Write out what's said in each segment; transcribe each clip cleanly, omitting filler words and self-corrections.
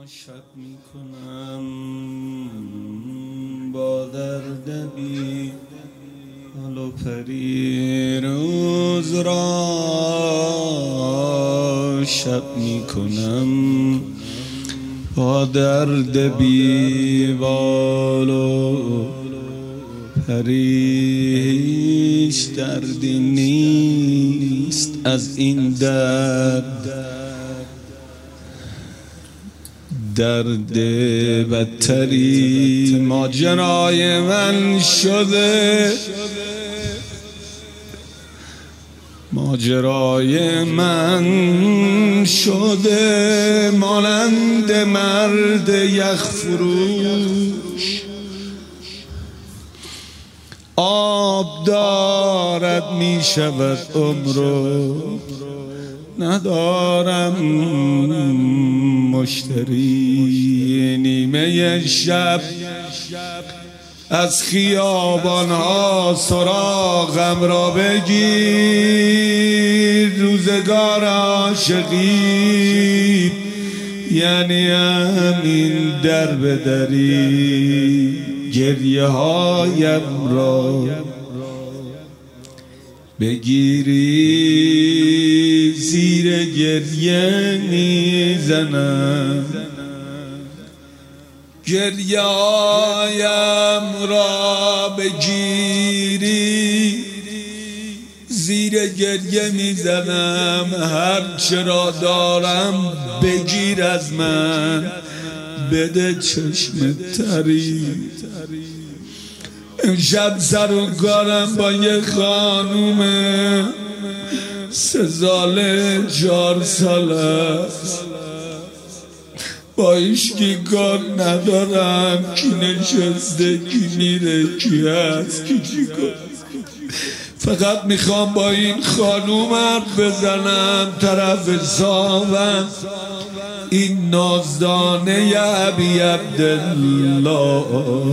شب میکنم با درد بی حال و پری روز را شب میکنم با درد بی بال و پریش دردی نیست از این درد بدتری ماجرای من شده، ماجرای من شده مانند مرد یخفروش. آب دارد می شود عمرو ندارم مشتری. نیمه شب از خیابانها سراغم را بگیر. روزگار عاشقی یعنی همین در بدری. گریه هایم را بگیری زیر گریه میزنم. گریه هایم را بگیری زیر گریه میزنم. هر چرا دارم بگیر از من، بده چشم تری. امشب سر و کارم با یه خانومه 3 ساله 4 ساله است. با هیچکی کار ندارم. کی نشسته، کی میره، کی هست، کی چی کن. فقط میخوام با این خانوم حرف بزنم. طرف صاحبم این نازدانه ابی عبدالله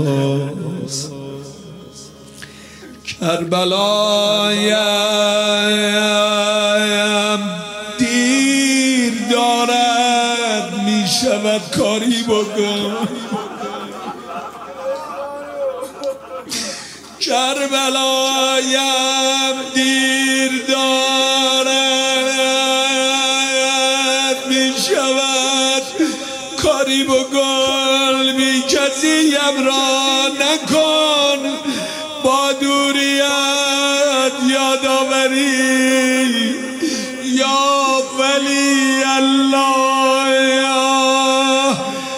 کربلایم دیر دارد میشود کاری بکن. کربلایم دیر دارد میشود کاری بکن. بی کسیم را نکن با دوریت یادآوری. یا ولی الله یا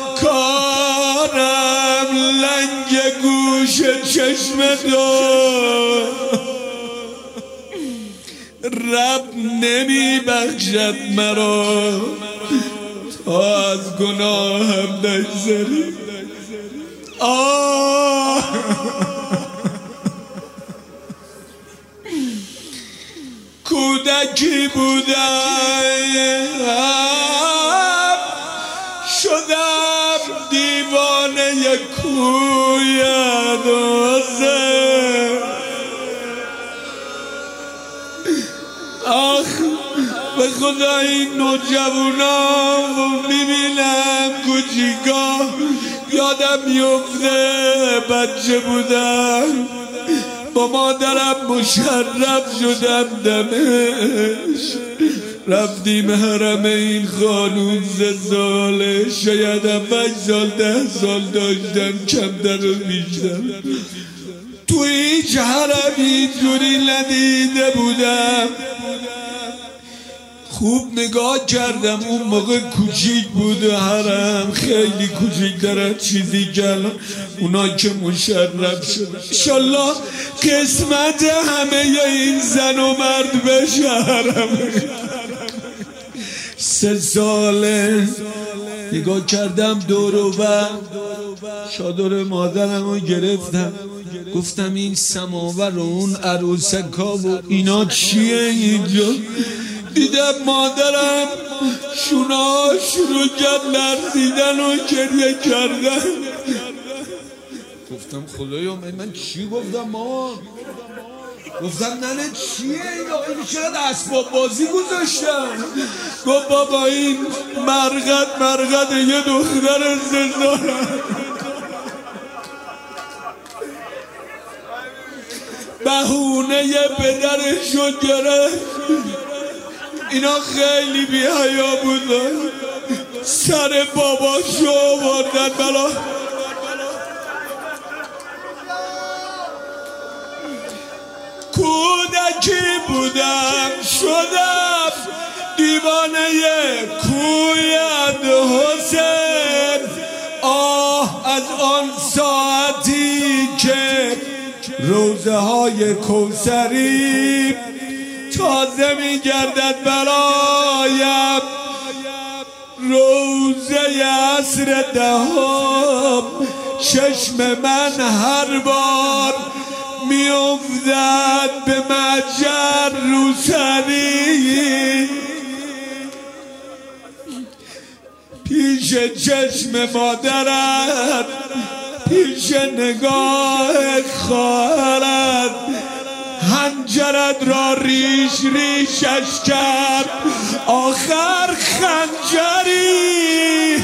کارم لنگ گوش چشم تو. رب نمی بخشد مرا تا از گناهم نگذری. کودکی بودم شدم دیوانه کوی دوزه. آخ به خدا این نوجوانا میبینم کوچیکا یادم میفته بچه بودم با مادرم مشرف شدم دمشق. رفتیم حرم این خانوم 3 ساله، شاید 8 سال 10 سال داشتم کمتر و بیشتر. تو هیچ حرم اینجوری ندیده بودم. خوب نگاه کردم اون موقع کوچیک بود حرم، خیلی کوچیک‌تر از چیزی که الان اونا که مشرف شدن. انشالله قسمت همه این زن و مرد بشه حرم. 3 ساله نگاه کردم دور و بر، چادر مادرم رو گرفتم گفتم این سماور و اون عروسکا و اینا چیه اینجا. دیدم مادرم شونا شروع کرد لرزیدن و گریه کردن. گفتم خدایا من چی گفتم مامان؟ گفتم ننه چیه این چقدر اسباب بازی گذاشتن؟ گفت بابا این مرقد یه دختر زندانه. بهونه یه پدرشو گرفت. اینا خیلی بی حیا بودن، سر باباشو آوردن بلا. کودکی بودم شدم دیوانه کوی حسین. آه از آن ساعتی که روزه های کوثری تازه می گردد برایم. روزه عصر دهم چشم من هر بار می افتد به مجر روسری. پیش چشم مادرت، پیش نگاه خواهرت، حنجرت را ریش ریشش کرد آخر خنجری.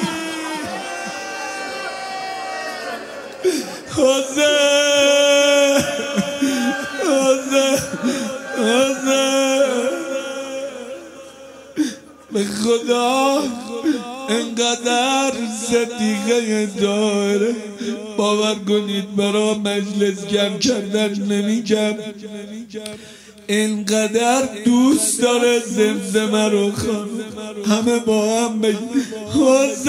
به خدا انقدر صدیقه داره، باور کنید برا مجلس گرم کردن نمیگم، انقدر دوست داره زمزمه رو همه با هم بگیم حسین.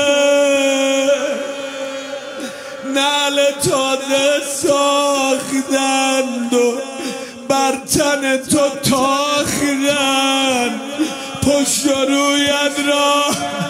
نعل تازه ساختند و بر تن تو تاختند، پشت و رویت را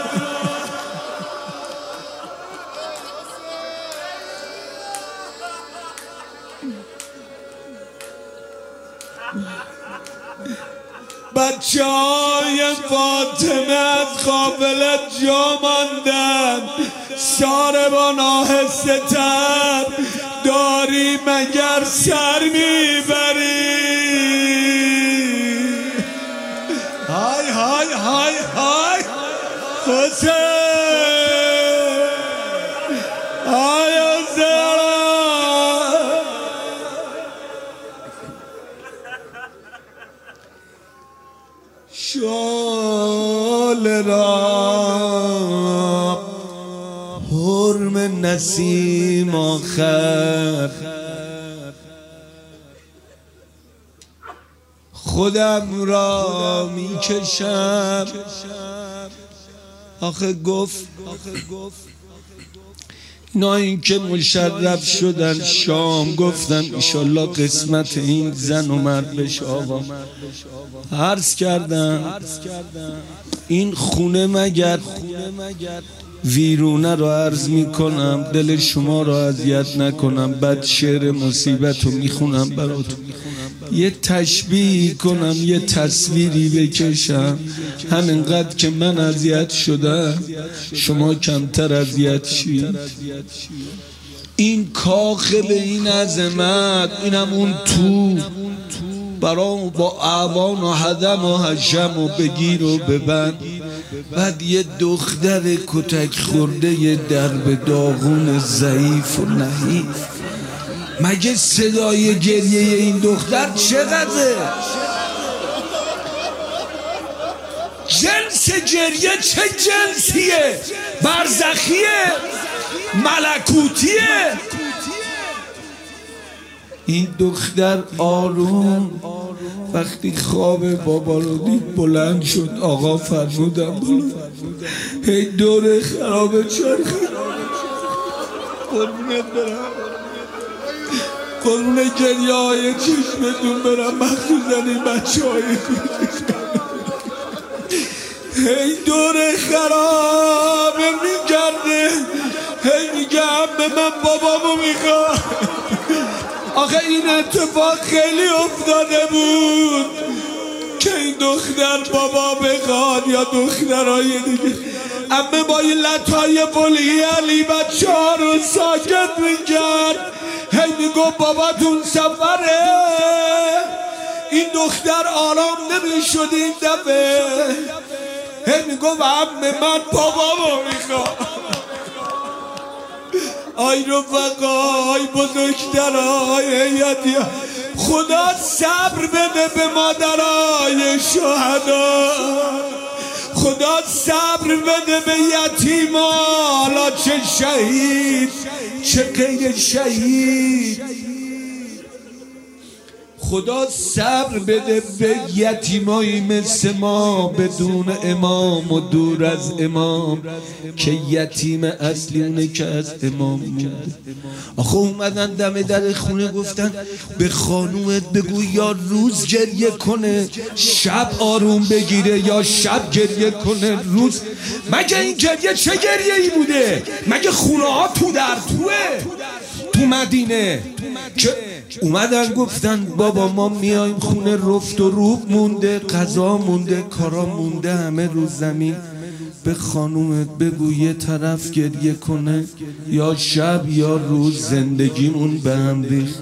بچه های فاطمه از قافله جا ماندن. ساربان آهسته تر داری مگر سر میبری؟ های های های های حسین، های حسین. شال را حرم نسیم آخر، خودم را میکشم. آخه گفت اینا این که مشرف شدن شام، گفتن ایشالله قسمت این زن و مرد بشه. آقا عرض کردم این خونه مگر ویرونه رو عرض میکنم، دل شما رو اذیت نکنم، بعد شعر مصیبت رو میخونم براتون، یه تشبیه کنم، یه تصویری بکشم. همینقدر که من اذیت شدم شما کمتر اذیت شید. این کاخ به این عظمت، اینم اون تو برام با اعوان و حدم و حشم و بگیر و ببند. بعد یه دختر کتک خورده یه درب داغون ضعیف و نحیف. مگه صدای گریه این دختر چقدره؟ جنس گریه چه جنسیه؟ برزخیه؟ ملکوتیه؟ این دختر آروم وقتی خواب بابا رو دید بلند شد. آقا فرمودم بلند، هی دور خراب چرخی. قربونت برم، قربون گریه های چشمتون برم، مخصوصا این بچه های هی دور خرابه میگرده، هی میگه عمه من بابامو میخواد. آخه این اتفاق خیلی افتاده بود که این دختر بابا بخواد یا دخترهای دیگه. عمه با این لطای بلی علی بچه ها رو ساکت میکرد، هی میگو باباتون سفره. این دختر آرام نمیشد این دفعه، هی میگو عمه من بابامو میخوام. آی رفقا، آی بزرگترای هیئتی، خدا صبر بده به مادرای شهدا، خدا صبر بده به یتیما، حالا چه شهید چه غیر شهید. خدا صبر بده به یتیمایی مثل ما بدون امام و دور از امام، که یتیم اصلی اونه که از امام مونده. آخه اومدن دم در خونه گفتن به خانومت بگو یا روز گریه کنه شب آروم بگیره، یا شب گریه کنه روز. مگه این گریه چه گریه ای بوده؟ مگه خونه ها تو در توه تو مدینه که اومدن گفتن بابا ما میایم خونه رفت و روب مونده، غذا مونده، کارا مونده، همه رو زمین. به خانومت بگو یه طرف گریه کنه یا شب یا روز، زندگیمون به هم ریخت.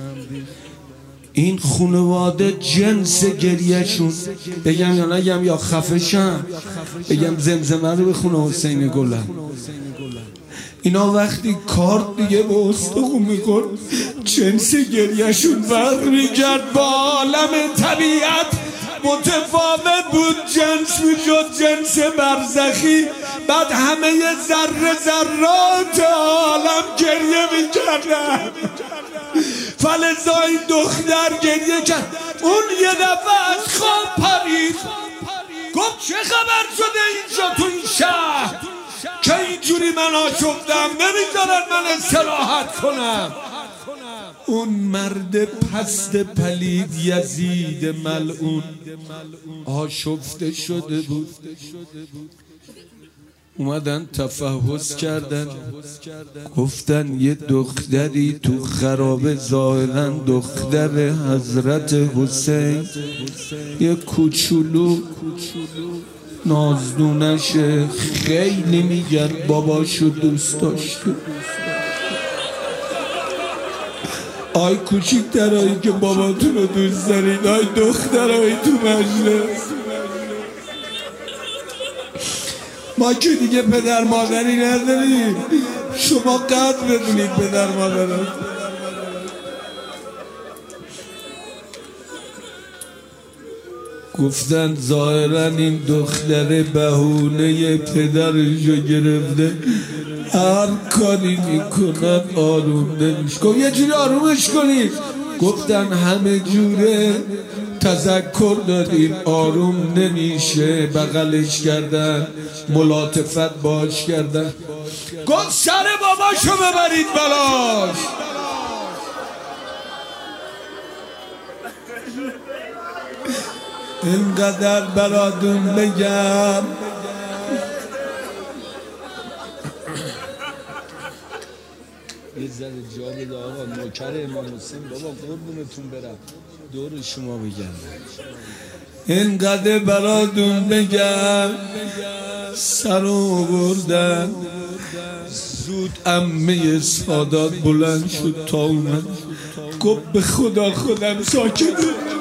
این خانواده جنس گریهشون، بگم یا نگم یا خفشم، بگم زمزمه رو بخونه حسین گلم. اینا وقتی کارت دیگه به استخون میخورد جنس گریهشون فرق میکرد با عالم طبیعت متفاوت بود، جنس میشد جنس برزخی. بعد همه ذره ذرات عالم گریه میکردن، فلذا این دختر گریه کرد. اون یه دفعه از خواب پرید، گفت چه خبر شده اینجا تو این شهر که اینجوری من آشفتم، نمیذارن من استراحت کنم. اون مرد پست پلید یزید ملعون آشفته شده بود. اومدن تفحص کردن، گفتن یه دختری تو خرابه، ظاهرا دختر حضرت حسین، یه کوچولو نازدونشه، خیلی میگن باباشو دوست داشته. آی کوچیکترایی که باباتون رو دوست دارید، آی دخترایی تو مجلس، ما که دیگه پدر مادری نداریم، شما قدر بدونید پدر مادرات. گفتن ظاهرا این دختر بهونه پدرشو گرفته، هر کاری میکنن آروم نمیشه. گفت یه جوری آرومش کنید. گفتن همه جوره تذکر دادیم آروم نمیشه، بغلش کردن، ملاطفت باش کردن. گفت سر باباشو ببرید بلاش. اینقدر براتون بگم یه ذره جا بده آقا، نوکر امام حسین بابا قربونتون برم، دور شما بگم. اینقدر براتون بگم سر بردن زود عمه سادات بلند شد تا اومد، گفت به خدا خودم ساکت،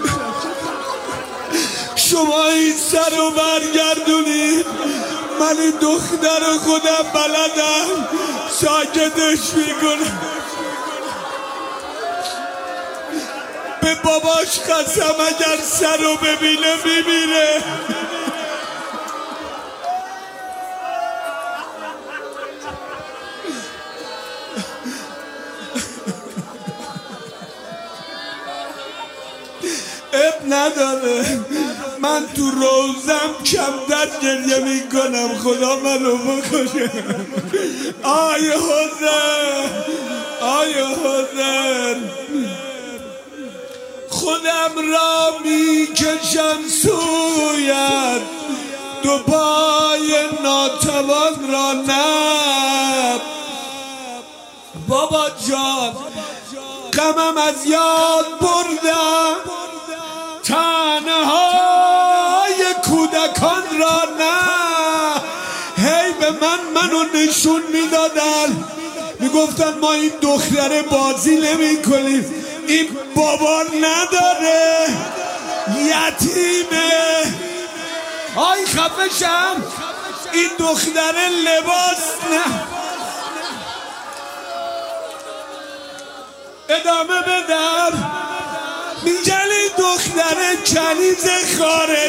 شما این سر رو برگردونید، من این دختر خودم بلدم ساکتش میکنم. به باباش قسم اگر سر رو ببینه میمیره. اب نداره، من تو روزم کمتر گریه میکنم، خدا منو بکشه. آی حسین، آی حسین، خودم را میکشم سویت، دو پای ناتوان را نه. بابا جان غمم از یاد بردم، تنهای کودکان را نه. هی به من منو نشون میدادن، میگفتن ما این دختر بازی نمی کنیم، این بابا نداره، یتیمه. آی خفشم، این دختر لباس نه. ادامه بدم، میگن این دختر کنیز خارج.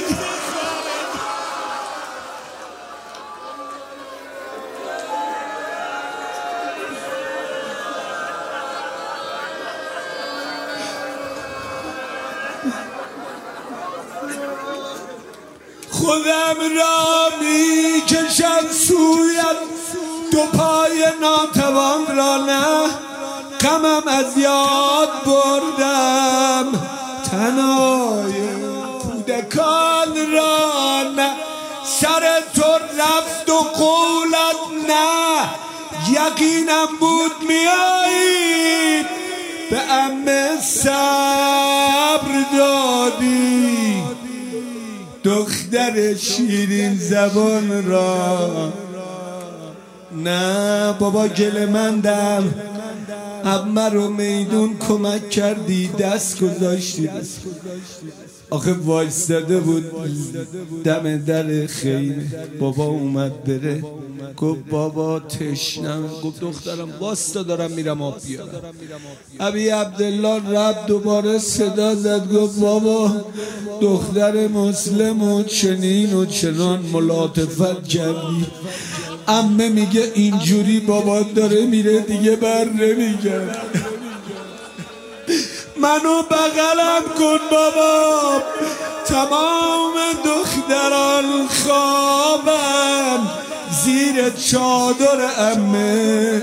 خودم را میکشم سویت، دو پای ناتوان را نه، غمم از یاد بردم، تنهای کودکان را نه، سر تو رفت و قولت نه، یقینم بود میایی، به عمه صبر دادی، دختر شیرین زبان را نه. بابا گلمندم، عمه رو میدون کمک کردی، دست گذاشتی. آخه وایستاده بود دم در خیمه، بابا اومد بره، گفت بابا تشنم، گفت دخترم واستا دارم میرم آب بیارم. ابی عبدالله رب دوباره صدا زد، گفت بابا دختر مسلم و چنین و چنان ملاطفت کردی. عمه میگه اینجوری بابا داره میره دیگه بر نمیگرد، منو بغلم کن بابا. تمام دختران خوابن زیر چادر عمه،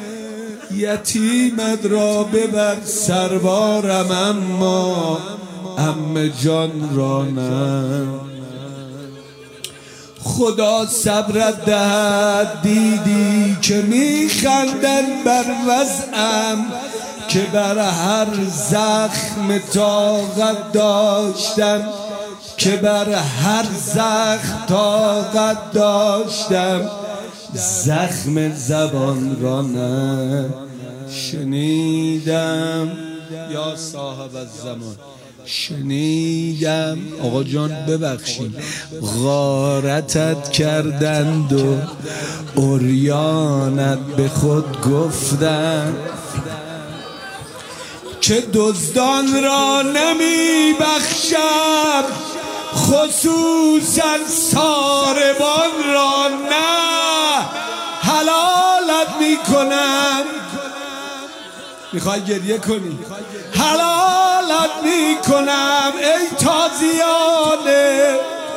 یتیمت را ببر سربارم، اما عمه جان را نه. خدا صبرت دهد، دیدی که میخندن بر وضعم، که بر هر زخم طاقت داشتم، که بر هر زخم طاقت داشتم، زخم زبان را نه. شنیدم یا صاحب الزمان، شنیدم آقا جان ببخشید، غارتت کردند و عریانت به خود گفتند، که دزدان را نمی بخشم، خصوصا ساربان را نه. حلالت میکنم، میخوای گریه کنی، حلالت میکنم ای تازیانه،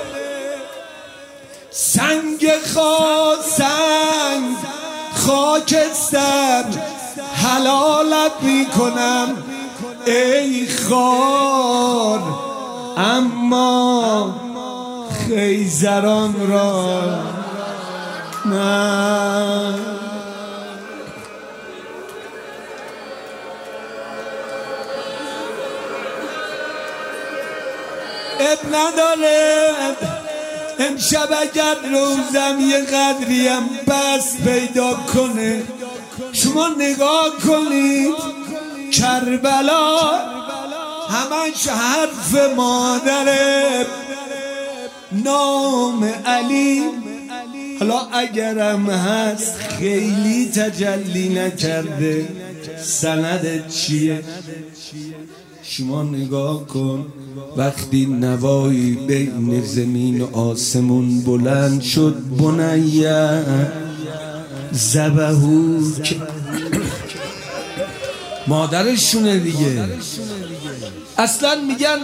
سنگ سنگ خاکستر، حلالت میکنم ای خار، اما خیزران را نه. اب نداره، امشب اگر روزم یه قدریم بس پیدا کنه، شما نگاه کنید کربلا همش حرف مادره، نام علی. حالا اگرم هست خیلی تجلی نکرده، سند چیه؟ شما نگاه کن، وقتی نوایی بین زمین و آسمون بلند شد، بنیه زبهوک، مادرشونه دیگه. اصلا میگن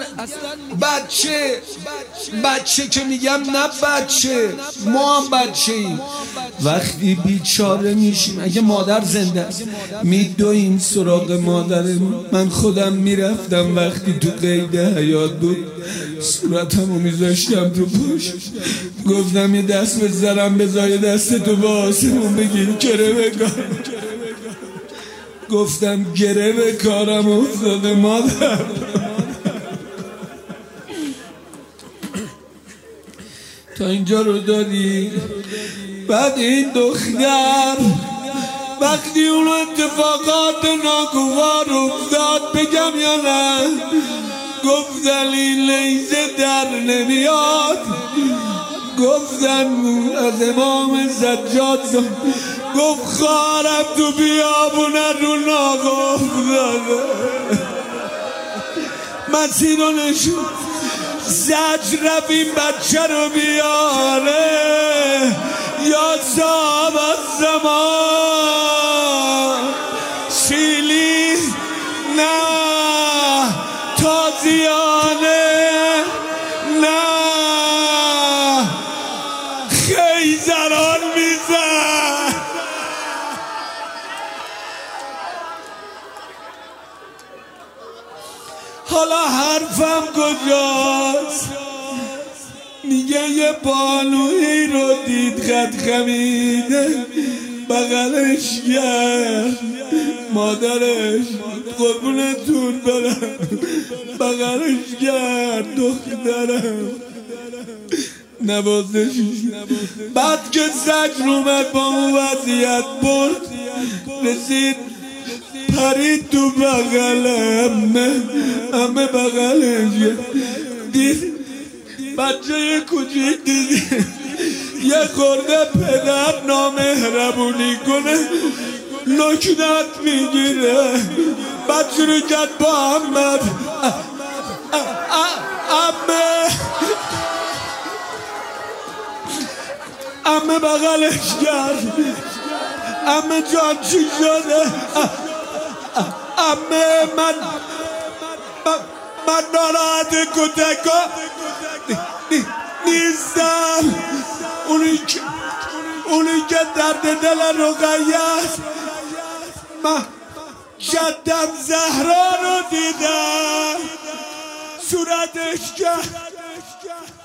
بچه که میگم نه بچه، ما هم بچه ایم. وقتی بیچاره میشیم، اگه مادر زنده است میدویم سراغ مادرمون. من خودم میرفتم وقتی تو قید حیات بود، صورتمو میذاشتم رو پاش، گفتم یه دست بذارم بذار دست تو به آسمون بگیر، گره بکار. گفتم گره به کارم افتاده مادر. تا اینجا رو داری؟ بعد این دختر وقتی اون اتفاقات ناگوار افتاد بگم یا نه، گفتن این لیزه در نمیاد، گفتن از امام سجاد گفت خارم تو بیابونه رو ناگه افتاده، مسیر رو نشون زجر رفت این بچه رو بیاره یا صاحب الزمان شیلی نه تازیانه نه خیزران میزن. حالا حرفم کجاست؟ میگه یه بانویی رو دید خط خمیده بغلش کرد، مادرش قربونتون برم بغلش کرد دخترم نوازش. بعد که زجر اومد با اون وضعیت برد رسید پرید تو بغلم، همه بغلش دید بچه کوچیک دید یه خورده پدر نامهربونی کنه لکنت میگیره، بچه رو کرد با احمد امه بغلش کرد، امه جان چی شده؟ امه من ناراحت کتکا نیستم، اونی که درد دل رقیه است، من جدم زهرا رو دیدم صورتش کرد